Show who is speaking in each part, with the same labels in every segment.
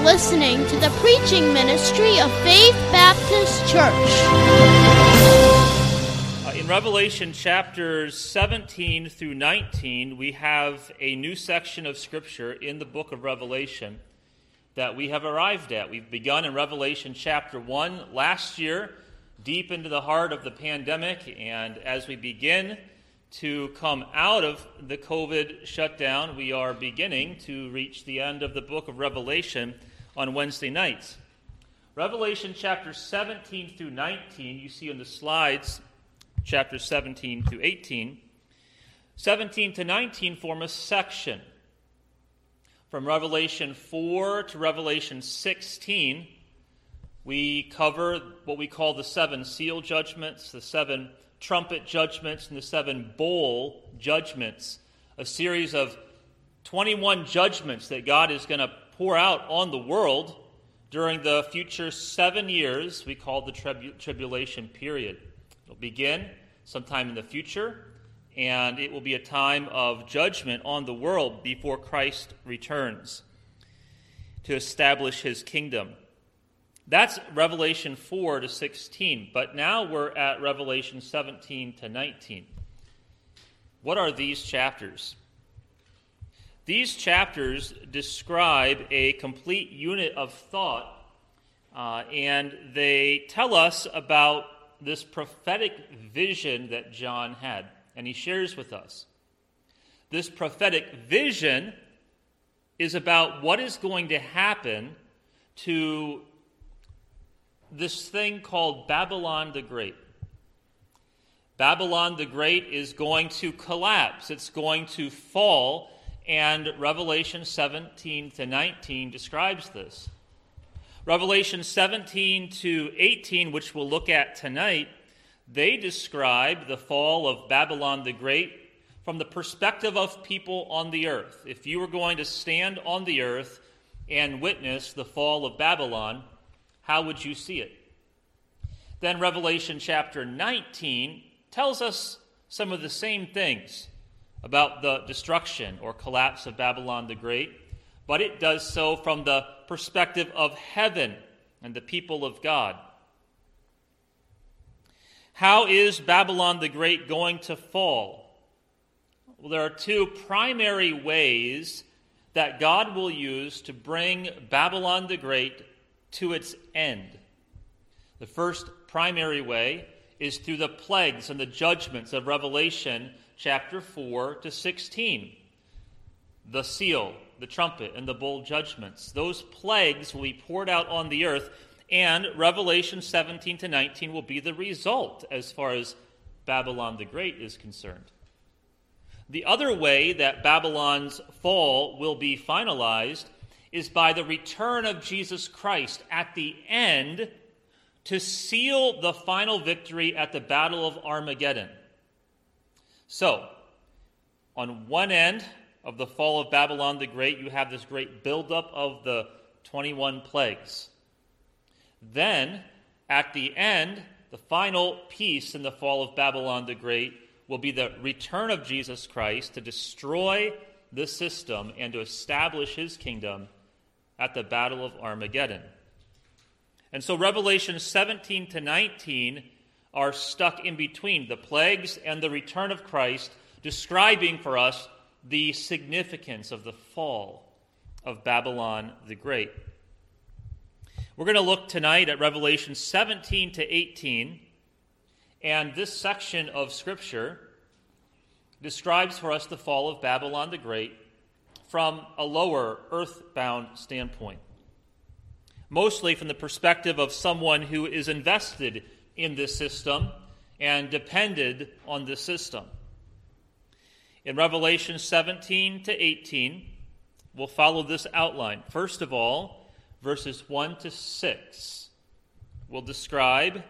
Speaker 1: listening to the preaching ministry of Faith Baptist Church.
Speaker 2: In Revelation chapters 17 through 19, we have a new section of Scripture in the book of Revelation that we have arrived at. We've begun in Revelation chapter 1 last year, deep into the heart of the pandemic, and as we begin to come out of the COVID shutdown, we are beginning to reach the end of the book of Revelation on Wednesday nights. Revelation chapter 17 through 19, you see on the slides, chapters 17 through 18. 17 to 19 form a section. From Revelation 4 to Revelation 16, we cover what we call the 7 seal judgments, the 7 trumpet judgments, and the 7 bowl judgments, a series of 21 judgments that God is going to pour out on the world during the future 7 years we call the tribulation period. It'll begin sometime in the future, and it will be a time of judgment on the world before Christ returns to establish his kingdom. That's Revelation 4 to 16, but now we're at Revelation 17 to 19. What are these chapters? These chapters describe a complete unit of thought, and they tell us about this prophetic vision that John had, and he shares with us. This prophetic vision is about what is going to happen to this thing called Babylon the Great. Babylon the Great is going to collapse. It's going to fall, and Revelation 17 to 19 describes this. Revelation 17 to 18, which we'll look at tonight, they describe the fall of Babylon the Great from the perspective of people on the earth. If you were going to stand on the earth and witness the fall of Babylon, how would you see it? Then Revelation chapter 19 tells us some of the same things about the destruction or collapse of Babylon the Great, but it does so from the perspective of heaven and the people of God. How is Babylon the Great going to fall? Well, there are 2 primary ways that God will use to bring Babylon the Great to its end. The first primary way is through the plagues and the judgments of Revelation chapter 4 to 16. The seal, the trumpet, and the bowl judgments. Those plagues will be poured out on the earth, and Revelation 17 to 19 will be the result as far as Babylon the Great is concerned. The other way that Babylon's fall will be finalized is by the return of Jesus Christ at the end to seal the final victory at the Battle of Armageddon. So, on one end of the fall of Babylon the Great, you have this great buildup of the 21 plagues. Then, at the end, the final piece in the fall of Babylon the Great will be the return of Jesus Christ to destroy the system and to establish his kingdom at the Battle of Armageddon. And so Revelation 17 to 19 are stuck in between the plagues and the return of Christ, describing for us the significance of the fall of Babylon the Great. We're going to look tonight at Revelation 17 to 18, and this section of Scripture describes for us the fall of Babylon the Great from a lower, earthbound standpoint, mostly from the perspective of someone who is invested in this system and depended on this system. In Revelation 17 to 18, we'll follow this outline. First of all, verses 1 to 6 will describe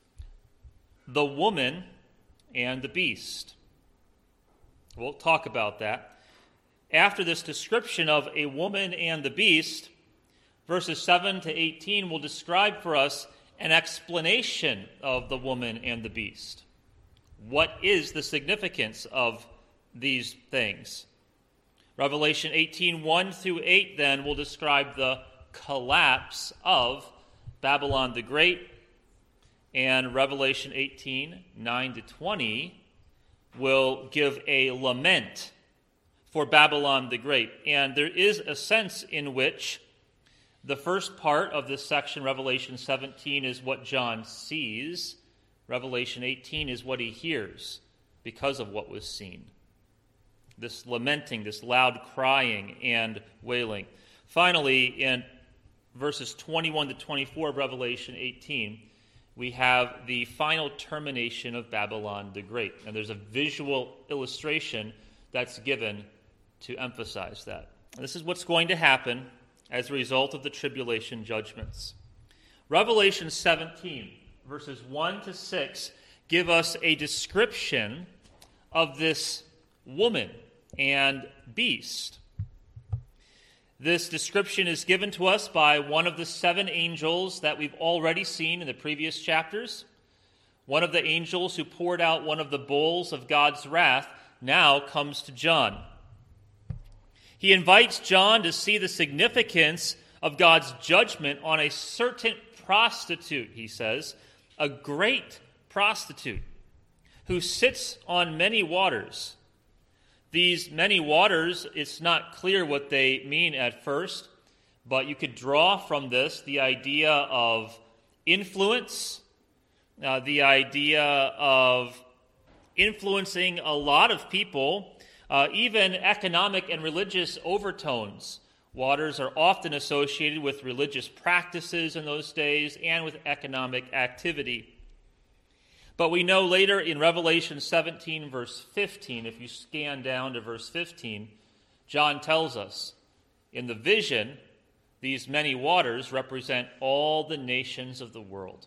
Speaker 2: the woman and the beast. We'll talk about that. After this description of a woman and the beast, verses 7 to 18 will describe for us an explanation of the woman and the beast. What is the significance of these things? Revelation 18, 1 through 8 then will describe the collapse of Babylon the Great, and Revelation 18, 9 to 20 will give a lament for Babylon the Great. And there is a sense in which the first part of this section, Revelation 17, is what John sees. Revelation 18 is what he hears because of what was seen. This lamenting, this loud crying and wailing. Finally, in verses 21 to 24 of Revelation 18, we have the final termination of Babylon the Great. And there's a visual illustration that's given to emphasize that. And this is what's going to happen as a result of the tribulation judgments. Revelation 17, verses 1 to 6, give us a description of this woman and beast. This description is given to us by one of the 7 angels that we've already seen in the previous chapters. One of the angels who poured out one of the bowls of God's wrath now comes to John. He invites John to see the significance of God's judgment on a certain prostitute, he says, a great prostitute who sits on many waters. These many waters, it's not clear what they mean at first, but you could draw from this the idea of influence, the idea of influencing a lot of people, even economic and religious overtones. Waters are often associated with religious practices in those days and with economic activity. But we know later in Revelation 17, verse 15, if you scan down to verse 15, John tells us, in the vision, these many waters represent all the nations of the world.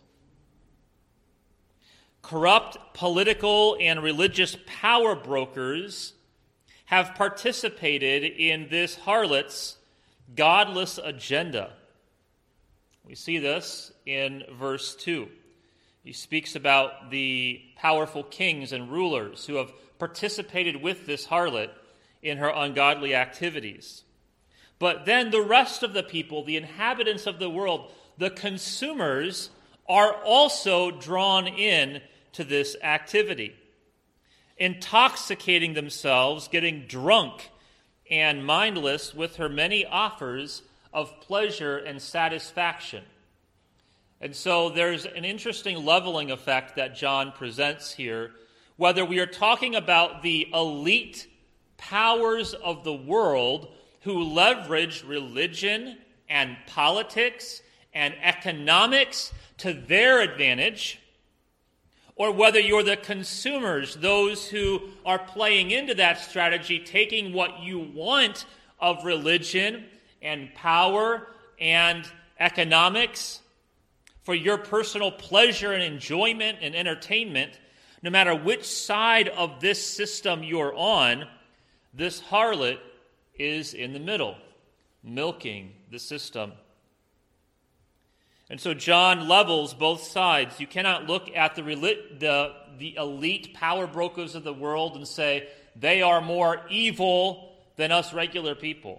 Speaker 2: Corrupt political and religious power brokers have participated in this harlot's godless agenda. We see this in verse 2. He speaks about the powerful kings and rulers who have participated with this harlot in her ungodly activities. But then the rest of the people, the inhabitants of the world, the consumers, are also drawn in to this activity, intoxicating themselves, getting drunk and mindless with her many offers of pleasure and satisfaction. And so there's an interesting leveling effect that John presents here, whether we are talking about the elite powers of the world who leverage religion and politics and economics to their advantage, or whether you're the consumers, those who are playing into that strategy, taking what you want of religion and power and economics for your personal pleasure and enjoyment and entertainment. No matter which side of this system you're on, this harlot is in the middle, milking the system. And so John levels both sides. You cannot look at the elite power brokers of the world and say they are more evil than us regular people.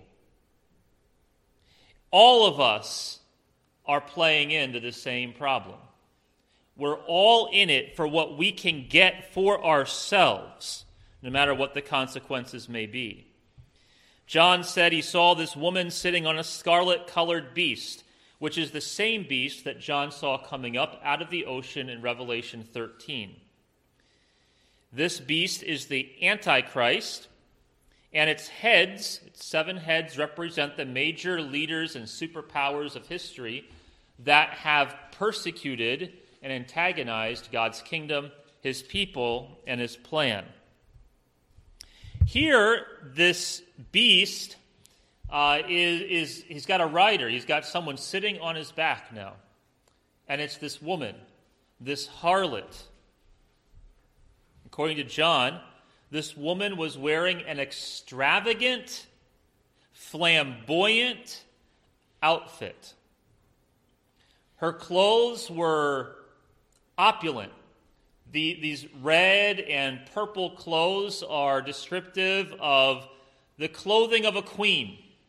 Speaker 2: All of us are playing into the same problem. We're all in it for what we can get for ourselves, no matter what the consequences may be. John said he saw this woman sitting on a scarlet-colored beast, which is the same beast that John saw coming up out of the ocean in Revelation 13. This beast is the Antichrist, and its 7 heads, represent the major leaders and superpowers of history that have persecuted and antagonized God's kingdom, his people, and his plan. Here, this beast he's got a rider. He's got someone sitting on his back now. And it's this woman, this harlot. According to John, this woman was wearing an extravagant, flamboyant outfit. Her clothes were opulent. These red and purple clothes are descriptive of the clothing of a queen,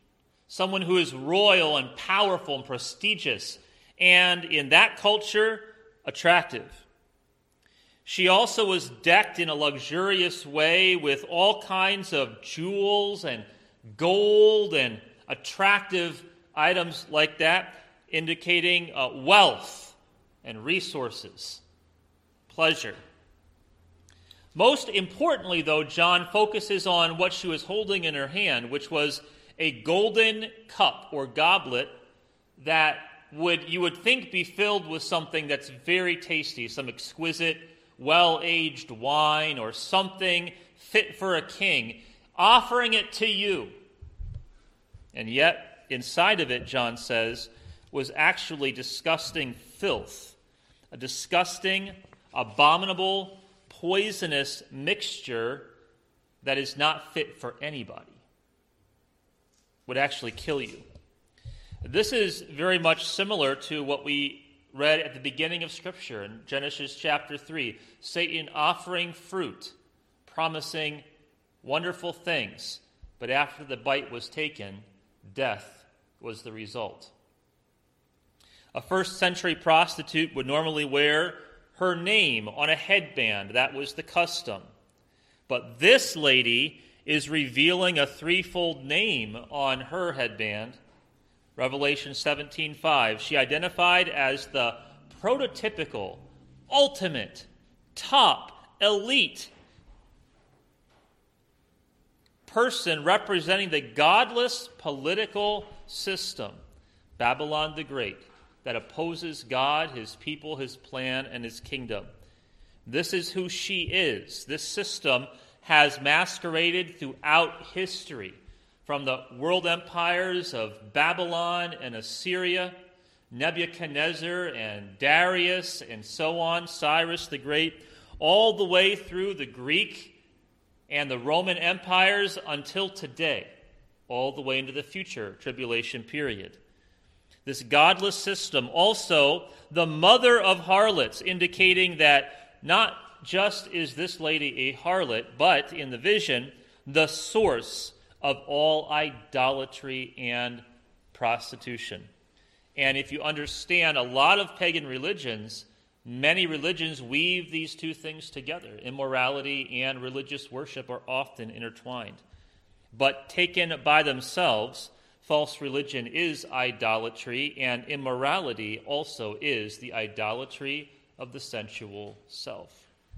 Speaker 2: someone who is royal and powerful and prestigious, and in that culture, attractive. She also was decked in a luxurious way with all kinds of jewels and gold and attractive items like that, indicating wealth and resources, pleasure. Most importantly, though, John focuses on what she was holding in her hand, which was a golden cup or goblet that you would think be filled with something that's very tasty, some exquisite, well-aged wine or something fit for a king, offering it to you. And yet, inside of it, John says, was actually disgusting filth, a disgusting, abominable, poisonous mixture that is not fit for anybody, would actually kill you. This is very much similar to what we read at the beginning of Scripture in Genesis chapter 3. Satan offering fruit, promising wonderful things, but after the bite was taken, death was the result. A first-century prostitute would normally wear her name on a headband. That was the custom. But this lady is revealing a threefold name on her headband. Revelation 17:5. She identified as the prototypical, ultimate, top, elite person representing the godless political system, Babylon the Great, that opposes God, his people, his plan, and his kingdom. This is who she is. This system has masqueraded throughout history, from the world empires of Babylon and Assyria, Nebuchadnezzar and Darius, and so on, Cyrus the Great, all the way through the Greek and the Roman empires until today, all the way into the future tribulation period. This godless system, also the mother of harlots, indicating that not just is this lady a harlot, but in the vision, the source of all idolatry and prostitution. And if you understand a lot of pagan religions, many religions weave these two things together. Immorality and religious worship are often intertwined. But taken by themselves, false religion is idolatry, and immorality also is the idolatry of the sensual self.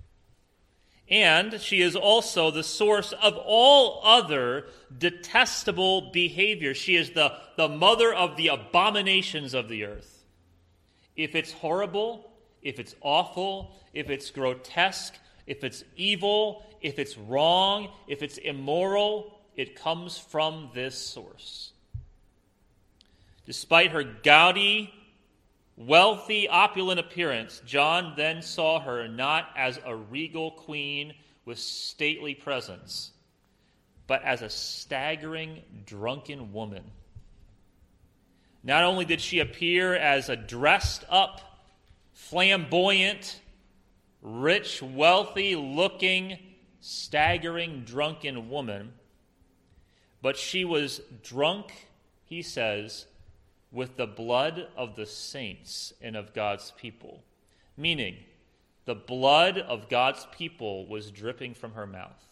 Speaker 2: And she is also the source of all other detestable behavior. She is the mother of the abominations of the earth. If it's horrible, if it's awful, if it's grotesque, if it's evil, if it's wrong, if it's immoral, it comes from this source. Despite her gaudy, wealthy, opulent appearance, John then saw her not as a regal queen with stately presence, but as a staggering, drunken woman. Not only did she appear as a dressed-up, flamboyant, rich, wealthy-looking, staggering, drunken woman, but she was drunk, he says, with the blood of the saints and of God's people. Meaning, the blood of God's people was dripping from her mouth.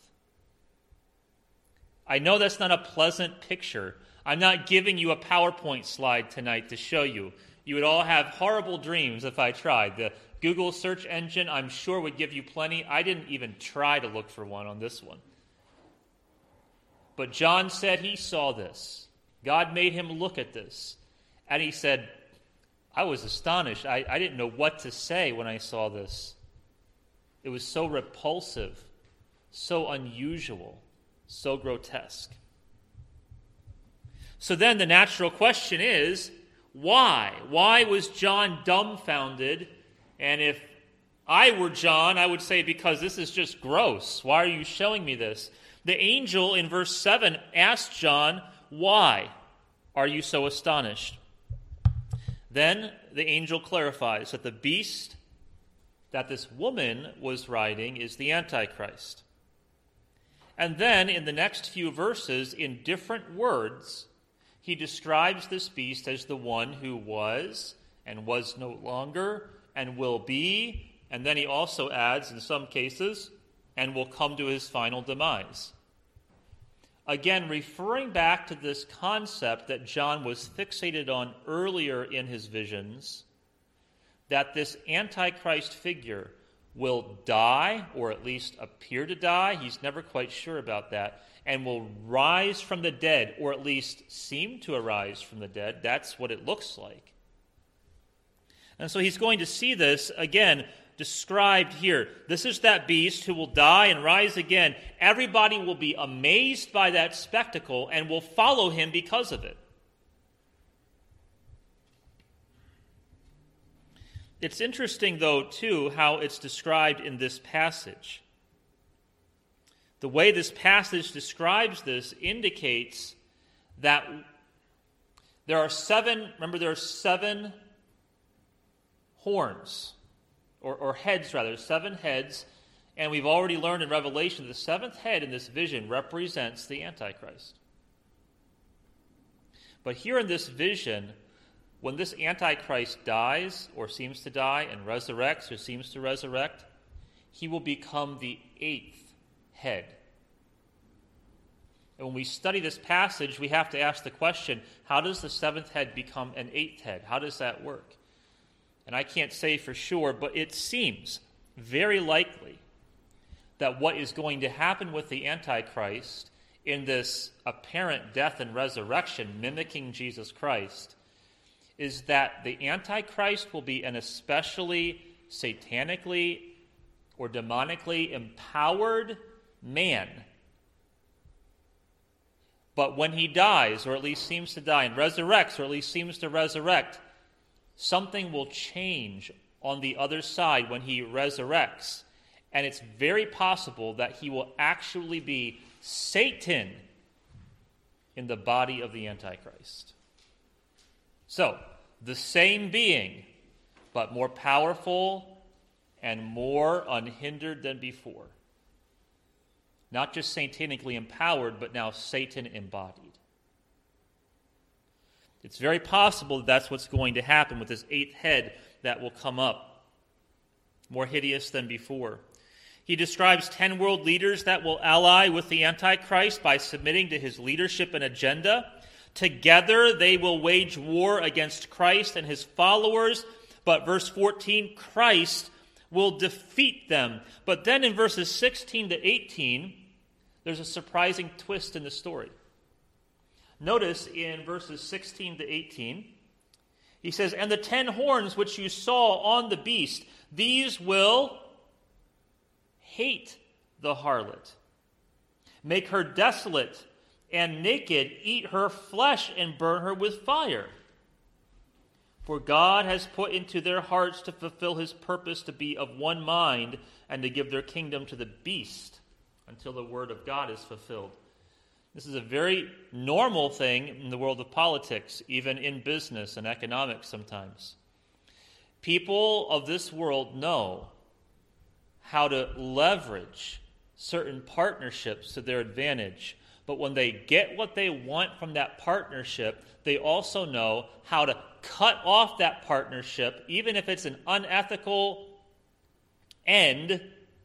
Speaker 2: I know that's not a pleasant picture. I'm not giving you a PowerPoint slide tonight to show you. You would all have horrible dreams if I tried. The Google search engine, I'm sure, would give you plenty. I didn't even try to look for one on this one. But John said he saw this. God made him look at this. And he said, I was astonished. I didn't know what to say when I saw this. It was so repulsive, so unusual, so grotesque. So then the natural question is, why? Why was John dumbfounded? And if I were John, I would say, because this is just gross. Why are you showing me this? The angel in verse 7 asked John, why are you so astonished? Then the angel clarifies that the beast that this woman was riding is the Antichrist. And then in the next few verses, in different words, he describes this beast as the one who was and was no longer and will be, and then he also adds, in some cases, and will come to his final demise. Again, referring back to this concept that John was fixated on earlier in his visions, that this Antichrist figure will die, or at least appear to die, he's never quite sure about that, and will rise from the dead, or at least seem to arise from the dead. That's what it looks like. And so he's going to see this, again, described here. This is that beast who will die and rise again. Everybody will be amazed by that spectacle and will follow him because of it. It's interesting, though, too, how it's described in this passage. The way this passage describes this indicates that there are seven horns, or heads rather, 7 heads, and we've already learned in Revelation the 7th head in this vision represents the Antichrist. But here in this vision, when this Antichrist dies, or seems to die, and resurrects, or seems to resurrect, he will become the 8th head. And when we study this passage, we have to ask the question, how does the 7th head become an 8th head? How does that work? And I can't say for sure, but it seems very likely that what is going to happen with the Antichrist in this apparent death and resurrection, mimicking Jesus Christ, is that the Antichrist will be an especially satanically or demonically empowered man. But when he dies, or at least seems to die, and resurrects, or at least seems to resurrect, something will change on the other side when he resurrects. And it's very possible that he will actually be Satan in the body of the Antichrist. So, the same being, but more powerful and more unhindered than before. Not just satanically empowered, but now Satan embodied. It's very possible that that's what's going to happen with this 8th head that will come up, more hideous than before. He describes 10 world leaders that will ally with the Antichrist by submitting to his leadership and agenda. Together they will wage war against Christ and his followers. But verse 14, Christ will defeat them. But then in verses 16 to 18, there's a surprising twist in the story. Notice in verses 16 to 18, he says, "And the 10 horns which you saw on the beast, these will hate the harlot, make her desolate and naked, eat her flesh and burn her with fire. For God has put into their hearts to fulfill his purpose to be of one mind and to give their kingdom to the beast until the word of God is fulfilled." This is a very normal thing in the world of politics, even in business and economics sometimes. People of this world know how to leverage certain partnerships to their advantage. But when they get what they want from that partnership, they also know how to cut off that partnership, even if it's an unethical end,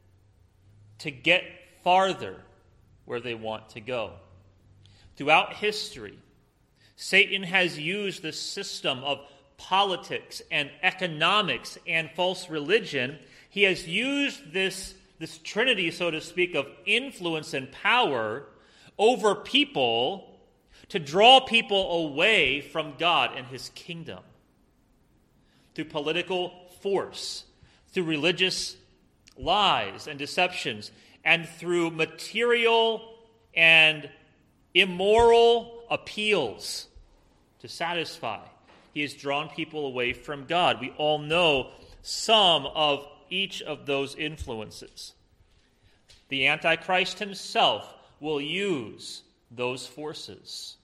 Speaker 2: to get farther where they want to go. Throughout history, Satan has used the system of politics and economics and false religion. He has used this trinity, so to speak, of influence and power over people to draw people away from God and his kingdom. Through political force, through religious lies and deceptions, and through material and immoral appeals to satisfy. He has drawn people away from God. We all know some of each of those influences. The Antichrist himself will use those forces.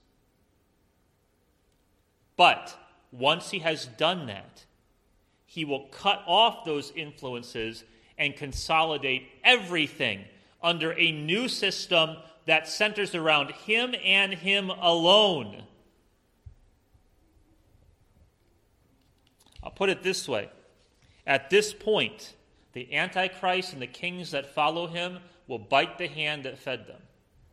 Speaker 2: But once he has done that, he will cut off those influences and consolidate everything under a new system that centers around him and him alone. I'll put it this way. At this point, the Antichrist and the kings that follow him will bite the hand that fed them.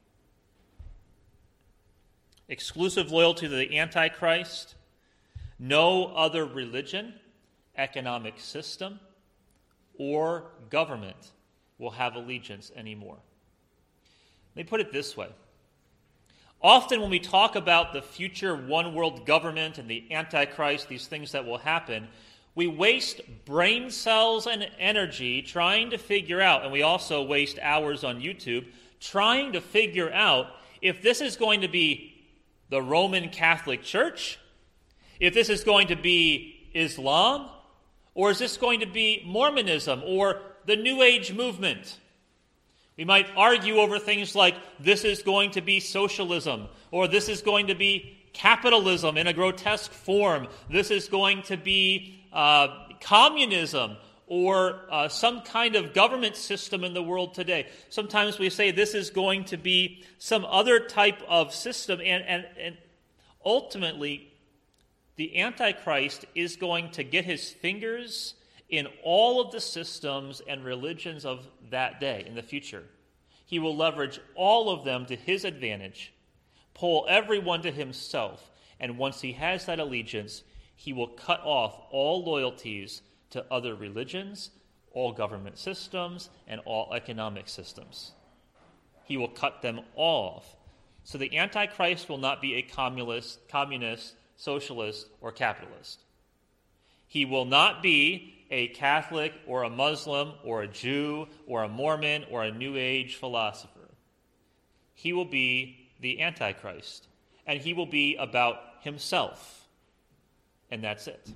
Speaker 2: Exclusive loyalty to the Antichrist, no other religion, economic system, or government will have allegiance anymore. Let me put it this way. Often when we talk about the future one-world government and the Antichrist, these things that will happen, we waste brain cells and energy trying to figure out, and we also waste hours on YouTube, trying to figure out if this is going to be the Roman Catholic Church, if this is going to be Islam, or is this going to be Mormonism or the New Age movement? We might argue over things like this is going to be socialism, or this is going to be capitalism in a grotesque form, this is going to be communism, or some kind of government system in the world today. Sometimes we say this is going to be some other type of system, and ultimately, the Antichrist is going to get his fingers in all of the systems and religions of that day in the future. He will leverage all of them to his advantage, pull everyone to himself, and once he has that allegiance, he will cut off all loyalties to other religions, all government systems, and all economic systems. He will cut them off. So the Antichrist will not be a communist, socialist, or capitalist. He will not be a Catholic or a Muslim or a Jew or a Mormon or a New Age philosopher. He will be the Antichrist, and he will be about himself, and that's it.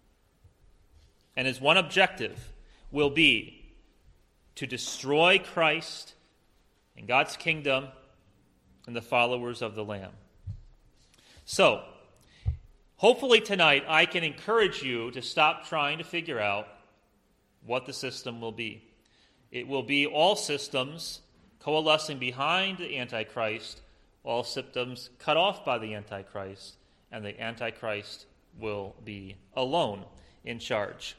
Speaker 2: And his one objective will be to destroy Christ and God's kingdom and the followers of the Lamb. So, hopefully tonight I can encourage you to stop trying to figure out what the system will be. It will be all systems coalescing behind the Antichrist, all systems cut off by the Antichrist, and the Antichrist will be alone in charge.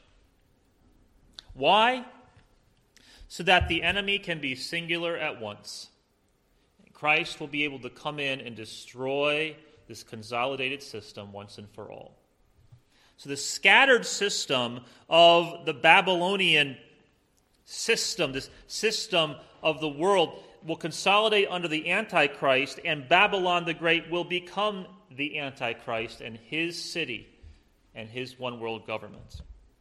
Speaker 2: Why? So that the enemy can be singular at once. Christ will be able to come in and destroy this consolidated system once and for all. So the scattered system of the Babylonian system, this system of the world, will consolidate under the Antichrist, and Babylon the Great will become the Antichrist and his city and his one-world government.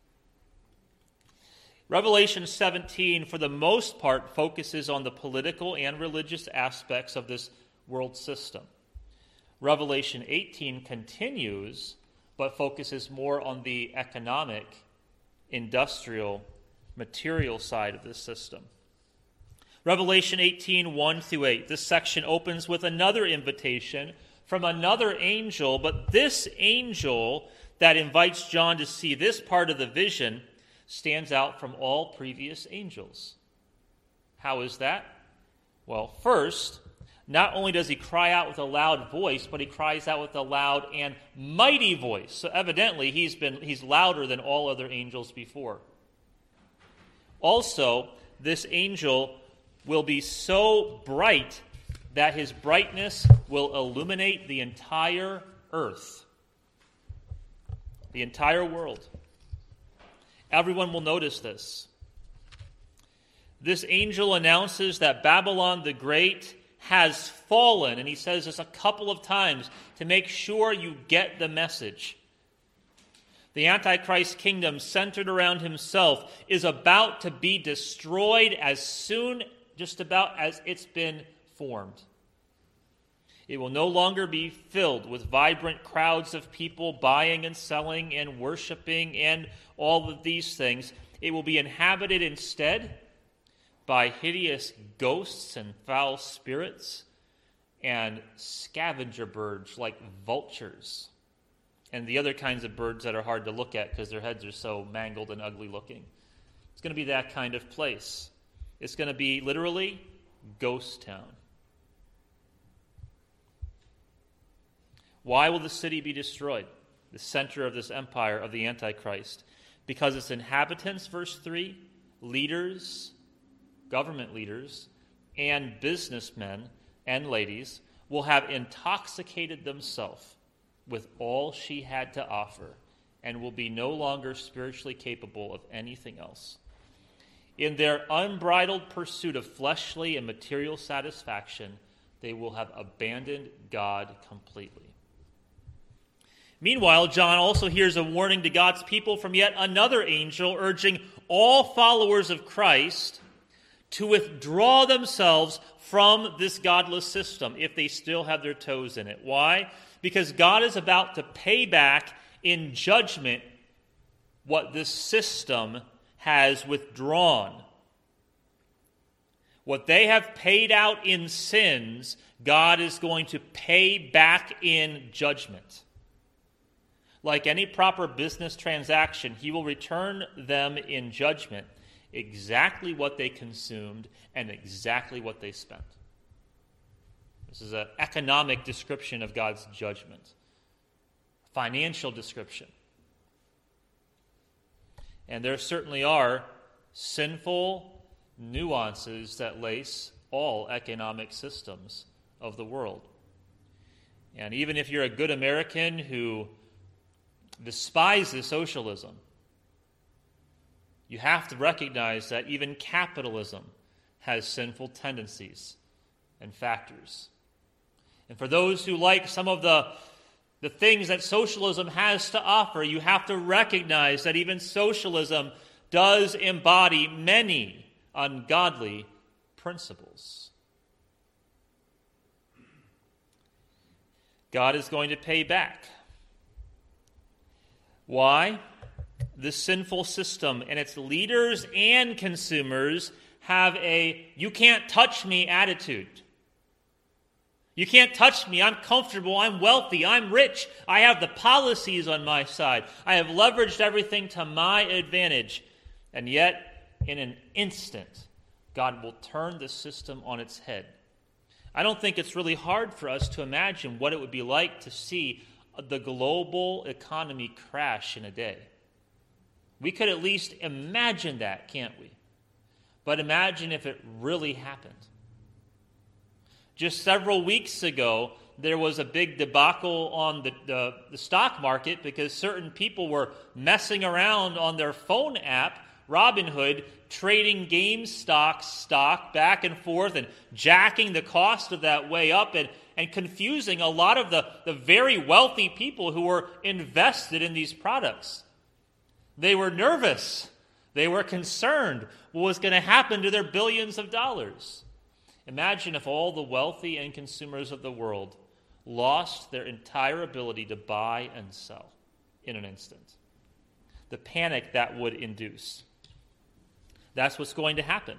Speaker 2: Revelation 17, for the most part, focuses on the political and religious aspects of this world system. Revelation 18 continues, but focuses more on the economic, industrial, material side of this system. Revelation 18, 1 through 8. This section opens with another invitation from another angel, but this angel that invites John to see this part of the vision stands out from all previous angels. How is that? Well, first, not only does he cry out with a loud voice, but he cries out with a loud and mighty voice. So evidently, he's louder than all other angels before. Also, this angel will be so bright that his brightness will illuminate the entire earth, the entire world. Everyone will notice this. This angel announces that Babylon the Great has fallen, and he says this a couple of times to make sure you get the message. The Antichrist kingdom, centered around himself, is about to be destroyed as soon, just about as it's been formed. It will no longer be filled with vibrant crowds of people buying and selling and worshiping and all of these things. It will be inhabited instead by hideous ghosts and foul spirits and scavenger birds like vultures and the other kinds of birds that are hard to look at because their heads are so mangled and ugly looking. It's going to be that kind of place. It's going to be literally ghost town. Why will the city be destroyed? the center of this empire of the Antichrist, because its inhabitants, verse 3, leaders, government leaders, and businessmen and ladies will have intoxicated themselves with all she had to offer and will be no longer spiritually capable of anything else. In their unbridled pursuit of fleshly and material satisfaction, they will have abandoned God completely. Meanwhile, John also hears a warning to God's people from yet another angel urging all followers of Christ to withdraw themselves from this godless system if they still have their toes in it. Why? Because God is about to pay back in judgment what this system has withdrawn. What they have paid out in sins, God is going to pay back in judgment. Like any proper business transaction, he will return them in judgment exactly what they consumed and exactly what they spent. This is an economic description of God's judgment, a financial description. And there certainly are sinful nuances that lace all economic systems of the world. And even if you're a good American who despises socialism, you have to recognize that even capitalism has sinful tendencies and factors. And for those who like some of the things that socialism has to offer, you have to recognize that even socialism does embody many ungodly principles. God is going to pay back. Why? This sinful system and its leaders and consumers have a "you can't touch me" attitude. You can't touch me. I'm comfortable. I'm wealthy. I'm rich. I have the policies on my side. I have leveraged everything to my advantage. And yet, in an instant, God will turn the system on its head. I don't think it's really hard for us to imagine what it would be like to see the global economy crash in a day. We could at least imagine that, can't we? But imagine if it really happened. Just several weeks ago, there was a big debacle on the stock market because certain people were messing around on their phone app, Robinhood, trading GameStop stock back and forth and jacking the cost of that way up and confusing a lot of the very wealthy people who were invested in these products. They were nervous. They were concerned what was going to happen to their billions of dollars. Imagine if all the wealthy and consumers of the world lost their entire ability to buy and sell in an instant. The panic that would induce. That's what's going to happen.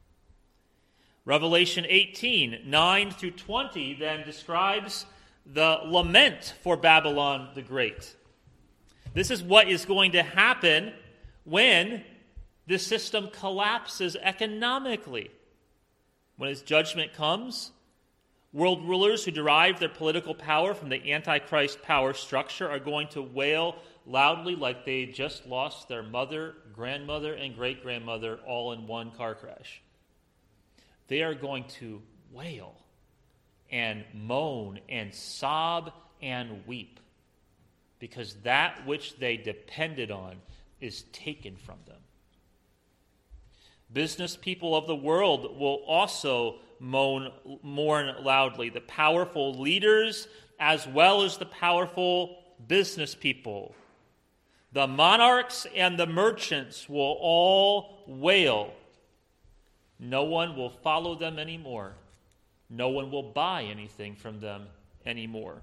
Speaker 2: Revelation 18, 9 through 20, then describes the lament for Babylon the Great. This is what is going to happen when the system collapses economically. When his judgment comes, world rulers who derive their political power from the Antichrist power structure are going to wail loudly like they just lost their mother, grandmother, and great-grandmother all in one car crash. They are going to wail and moan and sob and weep because that which they depended on is taken from them. Business people of the world will also mourn loudly. The powerful leaders as well as the powerful business people. The monarchs and the merchants will all wail. No one will follow them anymore. No one will buy anything from them anymore.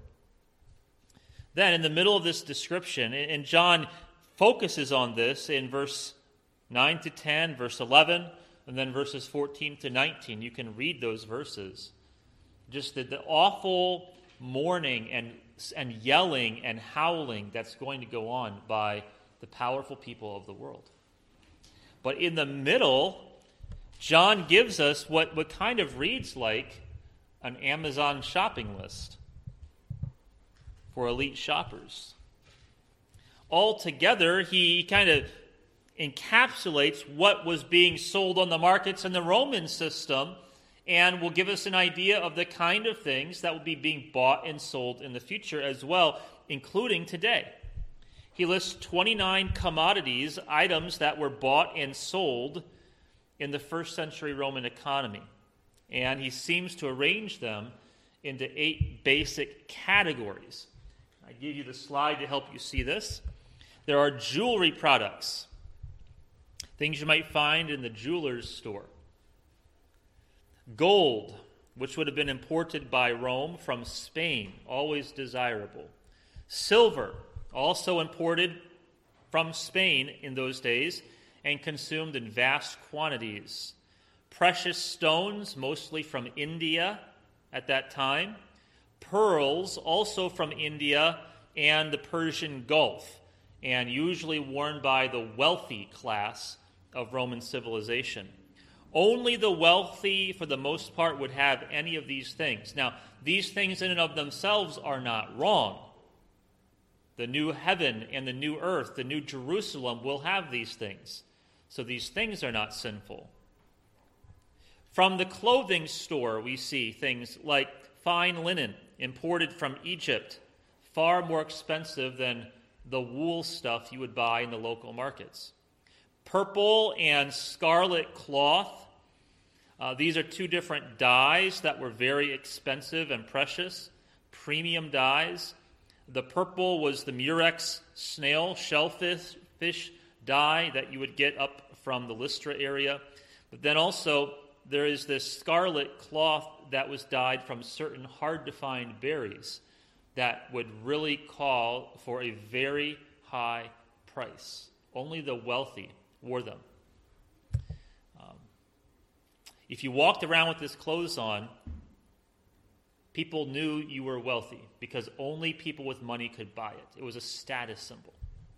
Speaker 2: Then in the middle of this description, and John focuses on this in verse 9 to 10, verse 11, and then verses 14 to 19. You can read those verses. Just the awful mourning and yelling and howling that's going to go on by the powerful people of the world. But in the middle, John gives us what kind of reads like an Amazon shopping list for elite shoppers. altogether, he kind of encapsulates what was being sold on the markets in the Roman system and will give us an idea of the kind of things that will be being bought and sold in the future as well, including today. He lists 29 commodities, items that were bought and sold in the first century Roman economy. And he seems to arrange them into 8 basic categories. I give you the slide to help you see this. There are jewelry products, things you might find in the jeweler's store. Gold, which would have been imported by Rome from Spain, always desirable. Silver, also imported from Spain in those days and consumed in vast quantities. Precious stones, mostly from India at that time. Pearls, also from India and the Persian Gulf, and usually worn by the wealthy class of Roman civilization. Only the wealthy, for the most part, would have any of these things. Now, these things in and of themselves are not wrong. The new heaven and the new earth, the new Jerusalem, will have these things. So these things are not sinful. From the clothing store, we see things like fine linen imported from Egypt, far more expensive than the wool stuff you would buy in the local markets. Purple and scarlet cloth. These are 2 different dyes that were very expensive and precious, premium dyes. The purple was the murex snail, shellfish dye that you would get up from the Lystra area. But then also there is this scarlet cloth that was dyed from certain hard-to-find berries that would really call for a very high price. Only the wealthy wore them. If you walked around with this clothes on, people knew you were wealthy because only people with money could buy it. It was a status symbol.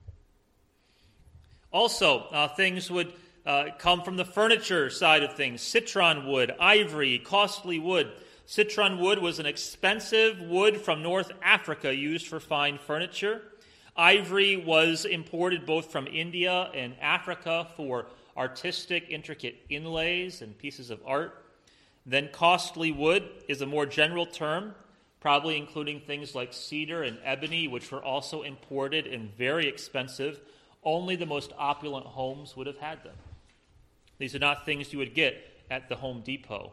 Speaker 2: Also, things would come from the furniture side of things. Citron wood, ivory, costly wood. Citron wood was an expensive wood from North Africa used for fine furniture. Ivory was imported both from India and Africa for artistic, intricate inlays and pieces of art. Then costly wood is a more general term, probably including things like cedar and ebony, which were also imported and very expensive. Only the most opulent homes would have had them. These are not things you would get at the Home Depot.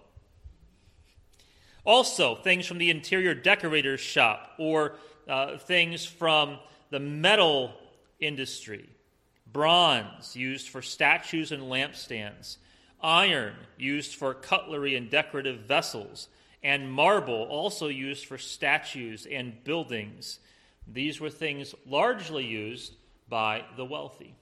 Speaker 2: Also, things from the interior decorator's shop or things from the metal industry. Bronze, used for statues and lampstands. Iron, used for cutlery and decorative vessels. And marble, also used for statues and buildings. These were things largely used by the wealthy.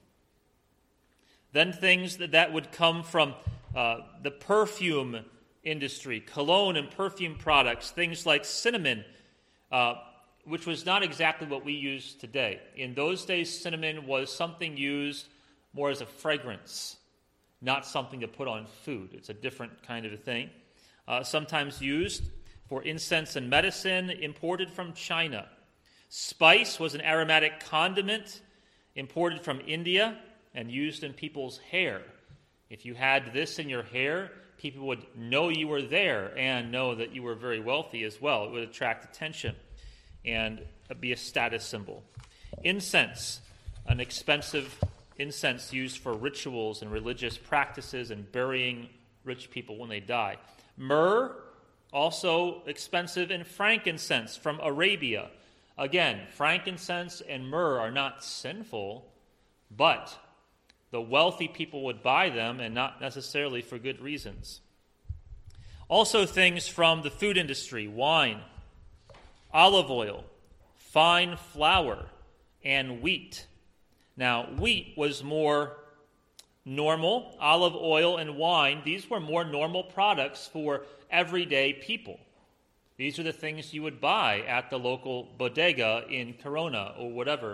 Speaker 2: Then things that would come from the perfume industry, cologne and perfume products, things like cinnamon, which was not exactly what we use today. In those days, cinnamon was something used more as a fragrance, not something to put on food. It's a different kind of a thing. Sometimes used for incense and medicine, imported from China. Spice was an aromatic condiment imported from India and used in people's hair. If you had this in your hair, people would know you were there and know that you were very wealthy as well. It would attract attention and be a status symbol. Incense, an expensive incense used for rituals and religious practices and burying rich people when they die. Myrrh, also expensive, and frankincense from Arabia. Again, frankincense and myrrh are not sinful, but the wealthy people would buy them and not necessarily for good reasons. Also things from the food industry, wine, olive oil, fine flour, and wheat. Now, wheat was more normal. Olive oil and wine, these were more normal products for everyday people. These are the things you would buy at the local bodega in Corona or whatever.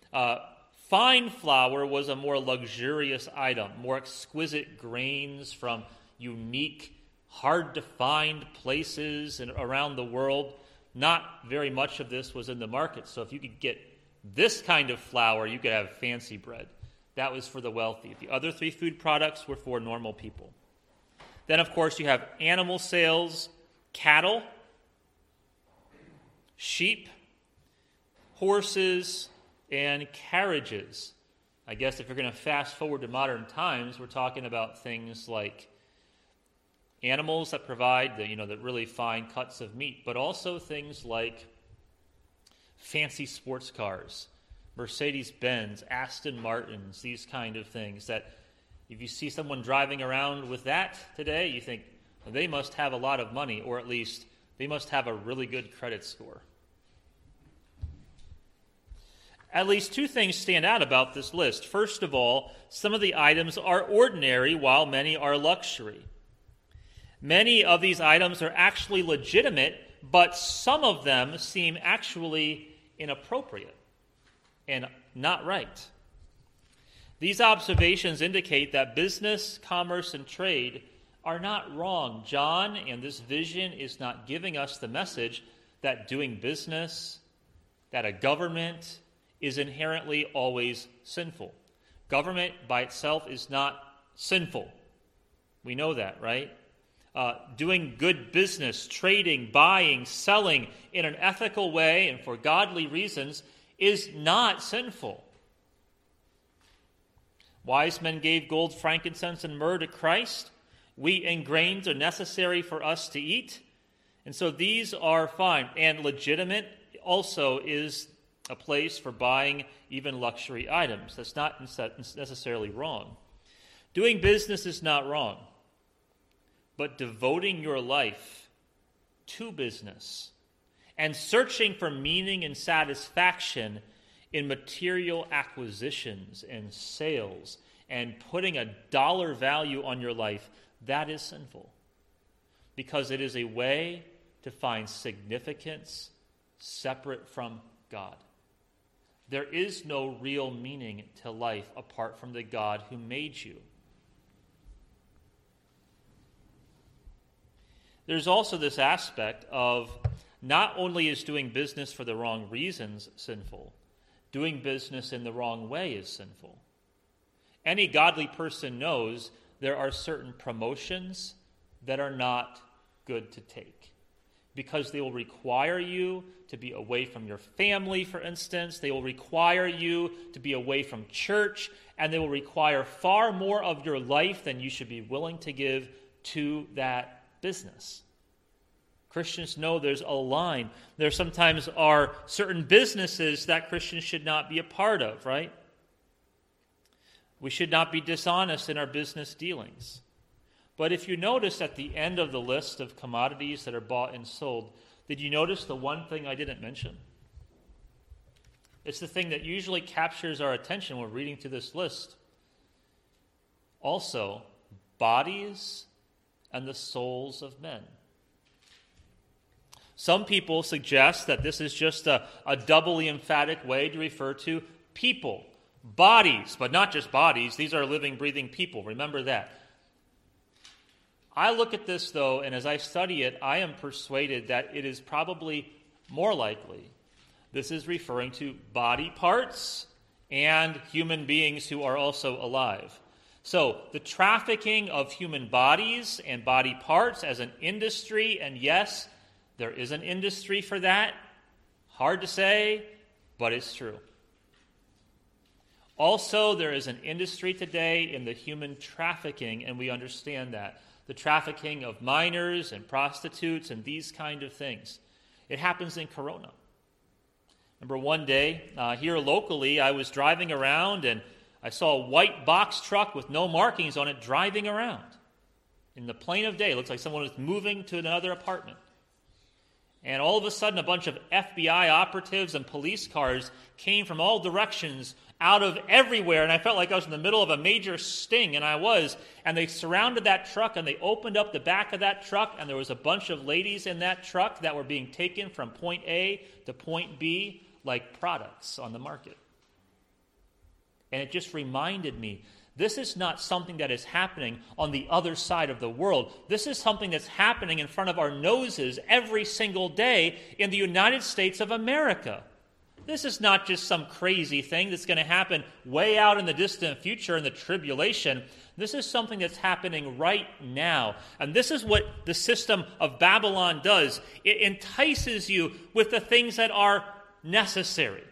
Speaker 2: Fine flour was a more luxurious item, more exquisite grains from unique, hard-to-find places and around the world. Not very much of this was in the market, so if you could get this kind of flour, you could have fancy bread. That was for the wealthy. The other 3 food products were for normal people. Then, of course, you have animal sales, cattle, sheep, horses, and carriages. I guess if you're going to fast forward to modern times, we're talking about things like animals that provide the really fine cuts of meat, but also things like fancy sports cars, Mercedes-Benz, Aston Martins, these kind of things that if you see someone driving around with that today, you think, well, they must have a lot of money, or at least they must have a really good credit score. At least 2 things stand out about this list. First of all, some of the items are ordinary while many are luxury. Many of these items are actually legitimate, but some of them seem actually inappropriate and not right. These observations indicate that business, commerce, and trade are not wrong. John and this vision is not giving us the message that doing business, that a government is inherently always sinful. Government by itself is not sinful. We know that, right? Doing good business, trading, buying, selling in an ethical way and for godly reasons is not sinful. Wise men gave gold, frankincense, and myrrh to Christ. Wheat and grains are necessary for us to eat. And so these are fine. And legitimate also is a place for buying even luxury items. That's not necessarily wrong. Doing business is not wrong. But devoting your life to business and searching for meaning and satisfaction in material acquisitions and sales and putting a dollar value on your life, that is sinful. Because it is a way to find significance separate from God. There is no real meaning to life apart from the God who made you. There's also this aspect of not only is doing business for the wrong reasons sinful, doing business in the wrong way is sinful. Any godly person knows there are certain promotions that are not good to take because they will require you to be away from your family, for instance. They will require you to be away from church, and they will require far more of your life than you should be willing to give to that business. Christians know there's a line. There sometimes are certain businesses that Christians should not be a part of, right? We should not be dishonest in our business dealings. But if you notice at the end of the list of commodities that are bought and sold, did you notice the one thing I didn't mention? It's the thing that usually captures our attention when we're reading through this list. Also, bodies and the souls of men. Some people suggest that this is just a doubly emphatic way to refer to people. Bodies, but not just bodies. These are living, breathing people. Remember that. I look at this, though, and as I study it, I am persuaded that it is probably more likely this is referring to body parts and human beings who are also alive. So, the trafficking of human bodies and body parts as an industry, and yes, there is an industry for that. Hard to say, but it's true. Also, there is an industry today in the human trafficking, and we understand that. The trafficking of minors and prostitutes and these kind of things. It happens in Corona. Remember one day, here locally, I was driving around and I saw a white box truck with no markings on it driving around. In the plain of day, it looks like someone was moving to another apartment. And all of a sudden, a bunch of FBI operatives and police cars came from all directions, out of everywhere, and I felt like I was in the middle of a major sting, and I was. And they surrounded that truck, and they opened up the back of that truck, and there was a bunch of ladies in that truck that were being taken from point A to point B like products on the market. And it just reminded me, this is not something that is happening on the other side of the world. This is something that's happening in front of our noses every single day in the United States of America. this is not just some crazy thing that's going to happen way out in the distant future in the tribulation. This is something that's happening right now. And this is what the system of Babylon does. It entices you with the things that are necessary.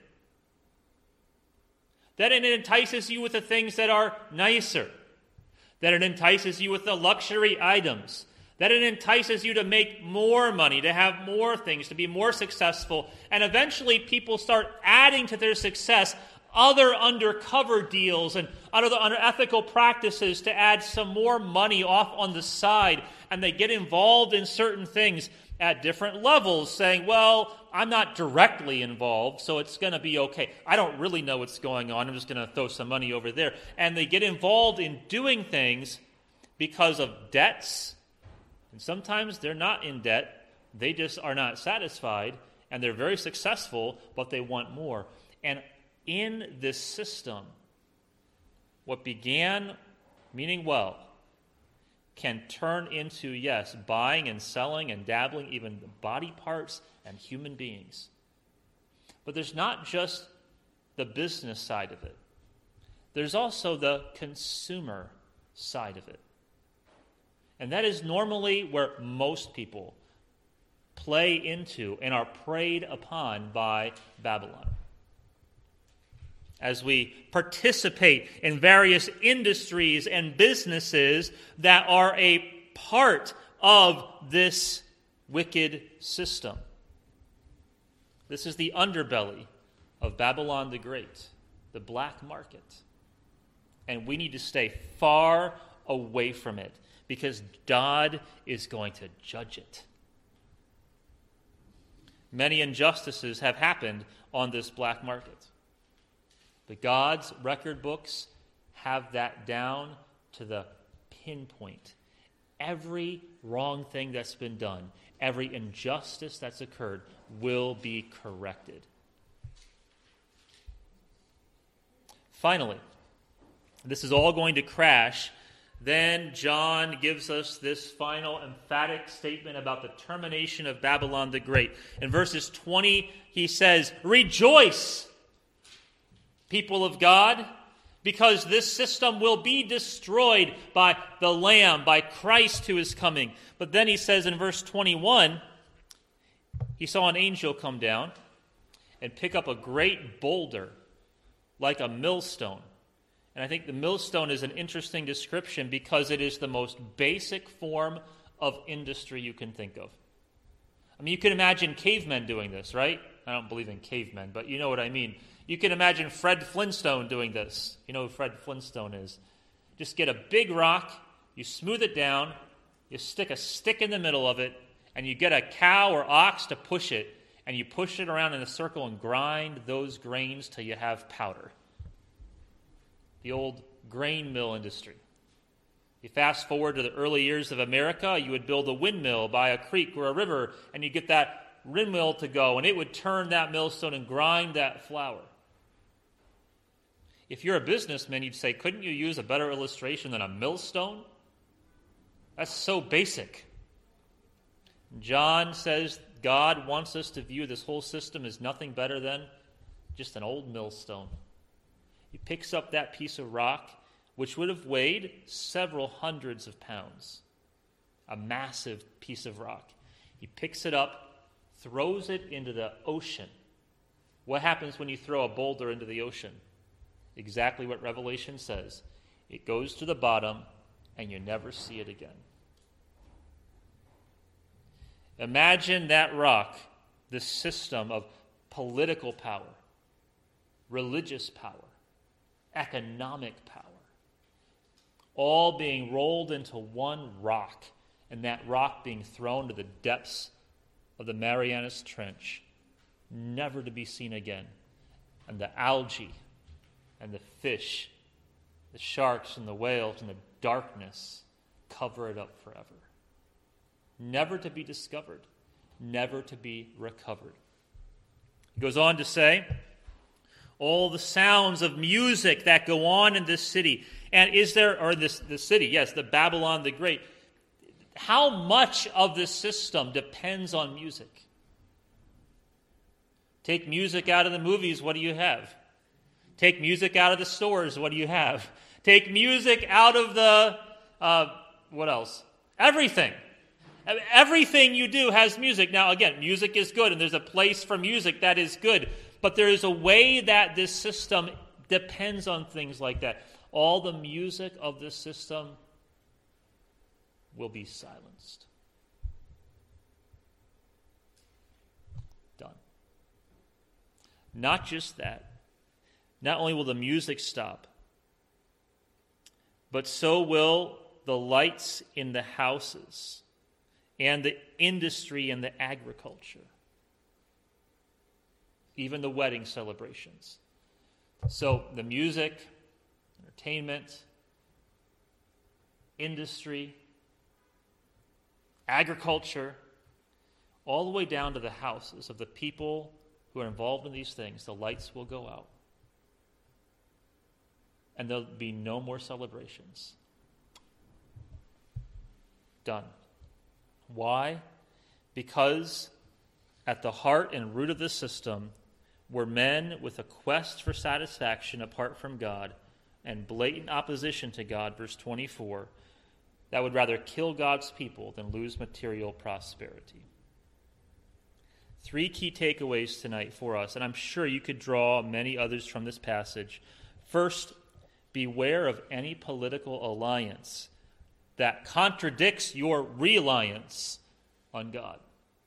Speaker 2: That it entices you with the things that are nicer. That it entices you with the luxury items. That it entices you to make more money, to have more things, to be more successful. And eventually people start adding to their success other undercover deals and other unethical practices to add some more money off on the side. And they get involved in certain things at different levels, saying, well, I'm not directly involved, so it's going to be okay. I don't really know what's going on. I'm just going to throw some money over there. And they get involved in doing things because of debts. And sometimes they're not in debt. They just are not satisfied, and they're very successful, but they want more. And in this system, what began meaning well can turn into, yes, buying and selling and dabbling even body parts and human beings. But there's not just the business side of it. There's also the consumer side of it. And that is normally where most people play into and are preyed upon by Babylon. As we participate in various industries and businesses that are a part of this wicked system. This is the underbelly of Babylon the Great, the black market. And we need to stay far away from it because God is going to judge it. Many injustices have happened on this black market. But God's record books have that down to the pinpoint. Every wrong thing that's been done, every injustice that's occurred will be corrected. Finally, this is all going to crash. Then John gives us this final emphatic statement about the termination of Babylon the Great. In verses 20, he says, "Rejoice, people of God, because this system will be destroyed by the Lamb, by Christ who is coming." But then he says in verse 21, he saw an angel come down and pick up a great boulder like a millstone. And I think the millstone is an interesting description because it is the most basic form of industry you can think of. I mean, you can imagine cavemen doing this, right? I don't believe in cavemen, but you know what I mean. You can imagine Fred Flintstone doing this. You know who Fred Flintstone is. Just get a big rock, you smooth it down, you stick a stick in the middle of it, and you get a cow or ox to push it, and you push it around in a circle and grind those grains till you have powder. The old grain mill industry. You fast forward to the early years of America, you would build a windmill by a creek or a river, and you get that windmill to go, and it would turn that millstone and grind that flour. If you're a businessman, you'd say, couldn't you use a better illustration than a millstone? That's so basic. John says God wants us to view this whole system as nothing better than just an old millstone. He picks up that piece of rock, which would have weighed several hundreds of pounds, a massive piece of rock. He picks it up, throws it into the ocean. What happens when you throw a boulder into the ocean? Exactly what Revelation says. It goes to the bottom, and you never see it again. Imagine that rock, this system of political power, religious power, economic power, all being rolled into one rock, and that rock being thrown to the depths of the Marianas Trench, never to be seen again. And the algae and the fish, the sharks and the whales and the darkness cover it up forever. Never to be discovered, never to be recovered. He goes on to say, all the sounds of music that go on in this city, and is there, or this city, yes, the Babylon the Great, how much of this system depends on music? Take music out of the movies, what do you have? Take music out of the stores, what do you have? Take music out of the, what else? Everything. Everything you do has music. Now, again, music is good, and there's a place for music that is good. But there is a way that this system depends on things like that. All the music of this system will be silenced. Done. Not just that. Not only will the music stop, but so will the lights in the houses and the industry and the agriculture, even the wedding celebrations. So the music, entertainment, industry, agriculture, all the way down to the houses of the people who are involved in these things, the lights will go out. And there'll be no more celebrations. Done. Why? Because at the heart and root of this system were men with a quest for satisfaction apart from God and blatant opposition to God, verse 24, that would rather kill God's people than lose material prosperity. 3 key takeaways tonight for us, and I'm sure you could draw many others from this passage. First, beware of any political alliance that contradicts your reliance on God.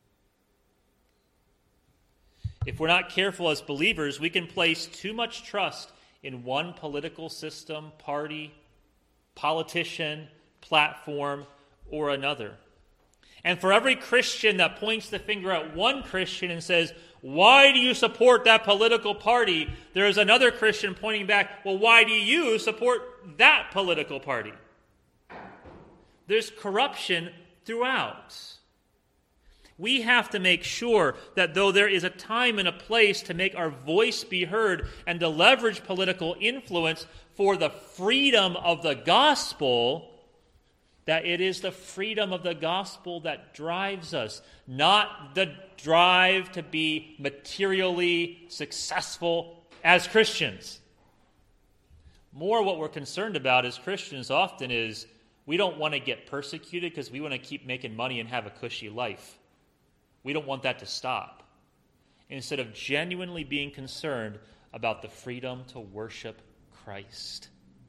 Speaker 2: If we're not careful as believers, we can place too much trust in one political system, party, politician, platform, or another. And for every Christian that points the finger at one Christian and says, "Why do you support that political party?" there is another Christian pointing back, "Well, why do you support that political party?" There's corruption throughout. We have to make sure that though there is a time and a place to make our voice be heard and to leverage political influence for the freedom of the gospel, that it is the freedom of the gospel that drives us, not the drive to be materially successful as Christians. More what we're concerned about as Christians often is we don't want to get persecuted because we want to keep making money and have a cushy life. We don't want that to stop. Instead of genuinely being concerned about the freedom to worship Christ.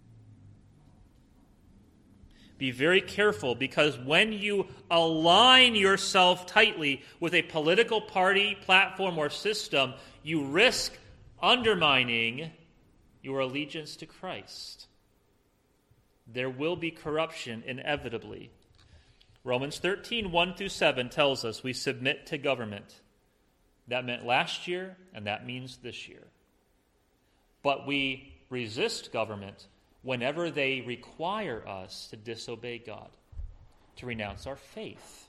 Speaker 2: Be very careful, because when you align yourself tightly with a political party, platform, or system, you risk undermining your allegiance to Christ. There will be corruption inevitably. Romans 13, 1-7 tells us we submit to government. That meant last year, and that means this year. But we resist government whenever they require us to disobey God, to renounce our faith.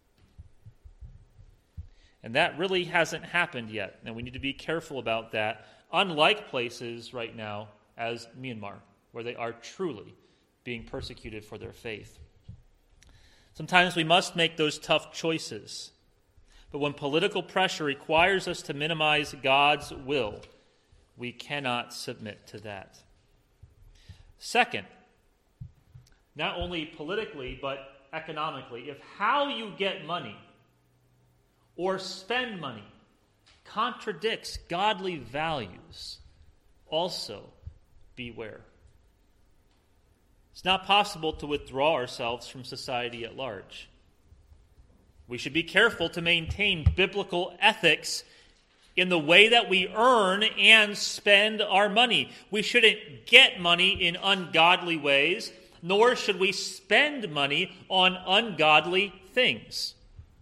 Speaker 2: And that really hasn't happened yet, and we need to be careful about that, unlike places right now as Myanmar, where they are truly being persecuted for their faith. Sometimes we must make those tough choices. But when political pressure requires us to minimize God's will, we cannot submit to that. Second, not only politically, but economically, if how you get money or spend money contradicts godly values, also beware. It's not possible to withdraw ourselves from society at large. We should be careful to maintain biblical ethics in the way that we earn and spend our money. We shouldn't get money in ungodly ways, nor should we spend money on ungodly things.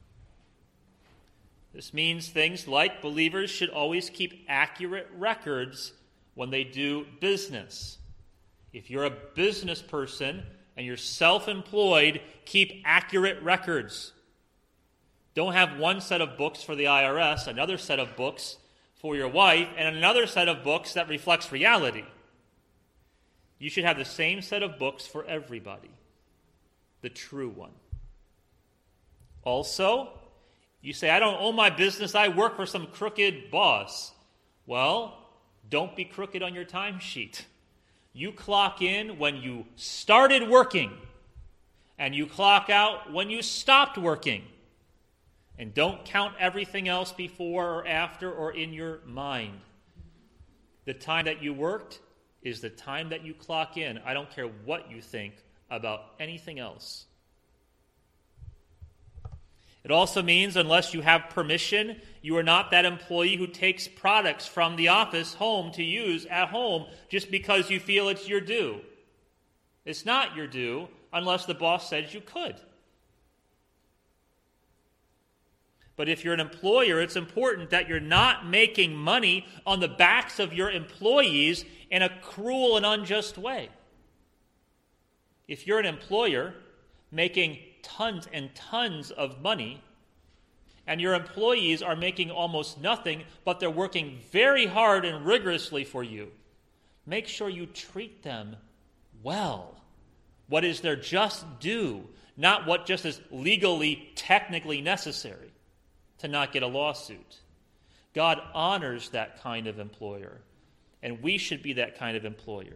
Speaker 2: This means things like believers should always keep accurate records when they do business. If you're a business person and you're self-employed, keep accurate records. Don't have one set of books for the IRS, another set of books for your wife, and another set of books that reflects reality. You should have the same set of books for everybody, the true one. Also, You say, I don't own my business, I work for some crooked boss. Well, don't be crooked on your timesheet. You clock in when you started working, and you clock out when you stopped working. And don't count everything else before or after or in your mind. The time that you worked is the time that you clock in. I don't care what you think about anything else. It also means unless you have permission, you are not that employee who takes products from the office home to use at home just because you feel it's your due. It's not your due unless the boss says you could. But if you're an employer, it's important that you're not making money on the backs of your employees in a cruel and unjust way. If you're an employer making tons and tons of money, and your employees are making almost nothing, but they're working very hard and rigorously for you, make sure you treat them well. What is their just due, not what just is legally, technically necessary to not get a lawsuit. God honors that kind of employer, and we should be that kind of employer.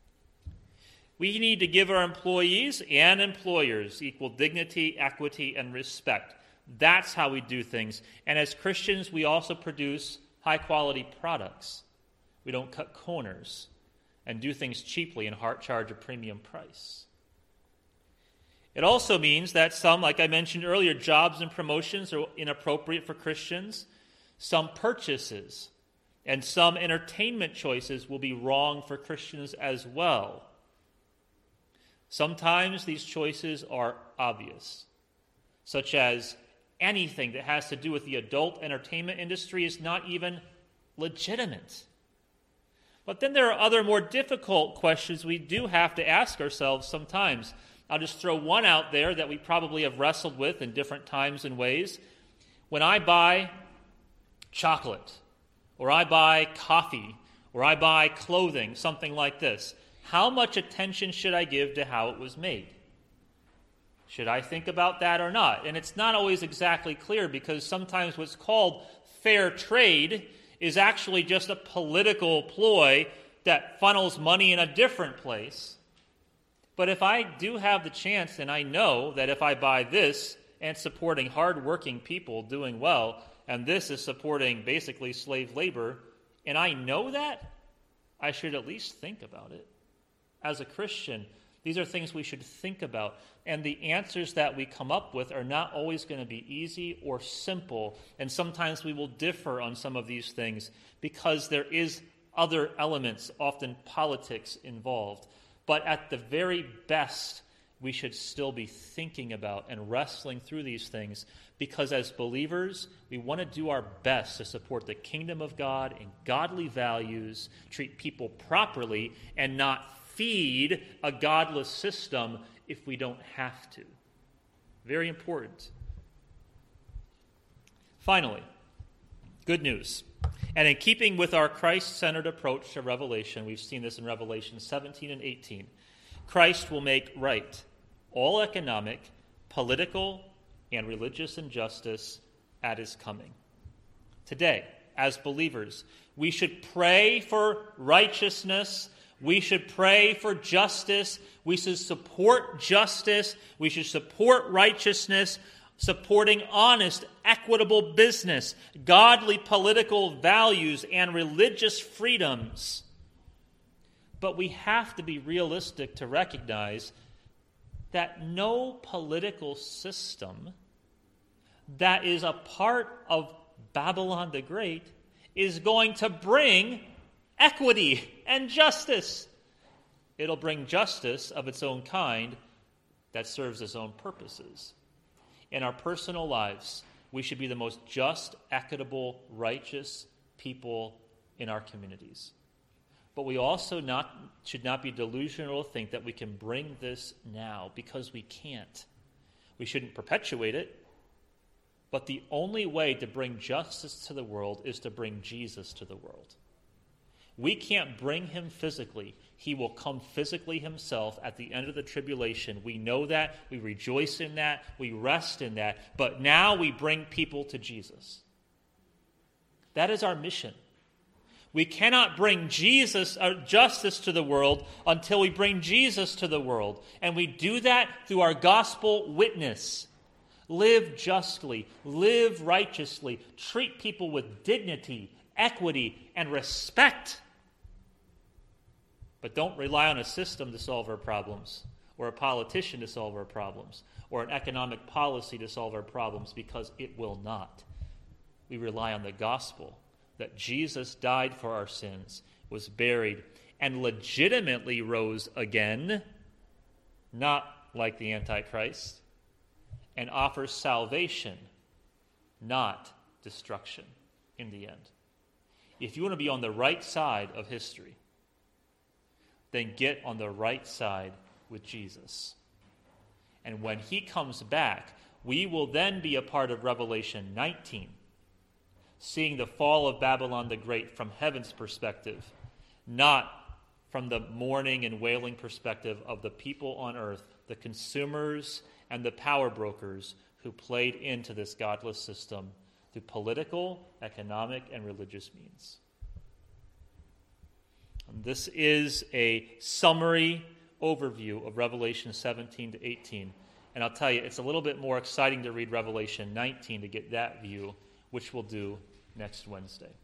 Speaker 2: We need to give our employees and employers equal dignity, equity, and respect. That's how we do things. And as Christians, we also produce high-quality products. We don't cut corners and do things cheaply and charge a premium price. It also means that some, like I mentioned earlier, jobs and promotions are inappropriate for Christians. Some purchases and some entertainment choices will be wrong for Christians as well. Sometimes these choices are obvious, such as anything that has to do with the adult entertainment industry is not even legitimate. But then there are other more difficult questions we do have to ask ourselves sometimes. I'll just throw one out there that we probably have wrestled with in different times and ways. When I buy chocolate, or I buy coffee, or I buy clothing, something like this, how much attention should I give to how it was made? Should I think about that or not? And it's not always exactly clear because sometimes what's called fair trade is actually just a political ploy that funnels money in a different place. But if I do have the chance, and I know that if I buy this and supporting hardworking people doing well, and this is supporting basically slave labor, and I know that, I should at least think about it. As a Christian, these are things we should think about. And the answers that we come up with are not always going to be easy or simple. And sometimes we will differ on some of these things because there is other elements, often politics, involved. But at the very best, we should still be thinking about and wrestling through these things because as believers, we want to do our best to support the kingdom of God and godly values, treat people properly, and not feed a godless system if we don't have to. Very important. Finally, good news. And in keeping with our Christ-centered approach to Revelation, we've seen this in Revelation 17 and 18, Christ will make right all economic, political, and religious injustice at his coming. Today, as believers, we should pray for righteousness. We should pray for justice. We should support justice. We should support righteousness, supporting honest, equitable business, godly political values, and religious freedoms. But we have to be realistic to recognize that no political system that is a part of Babylon the Great is going to bring equity and justice. It'll bring justice of its own kind that serves its own purposes. In our personal lives, we should be the most just, equitable, righteous people in our communities. But we also should not be delusional to think that we can bring this now, because we can't. We shouldn't perpetuate it. But the only way to bring justice to the world is to bring Jesus to the world. We can't bring him physically. He will come physically himself at the end of the tribulation. We know that. We rejoice in that. We rest in that. But now we bring people to Jesus. That is our mission. We cannot bring justice to the world until we bring Jesus to the world. And we do that through our gospel witness. Live justly, live righteously, treat people with dignity, equity, and respect. But don't rely on a system to solve our problems, or a politician to solve our problems, or an economic policy to solve our problems, because it will not. We rely on the gospel, that Jesus died for our sins, was buried, and legitimately rose again, not like the Antichrist, and offers salvation, not destruction in the end. If you want to be on the right side of history, then get on the right side with Jesus. And when he comes back, we will then be a part of Revelation 19, seeing the fall of Babylon the Great from heaven's perspective, not from the mourning and wailing perspective of the people on earth, the consumers and the power brokers who played into this godless system through political, economic, and religious means. And this is a summary overview of Revelation 17 to 18. And I'll tell you, it's a little bit more exciting to read Revelation 19 to get that view, which we'll do next Wednesday.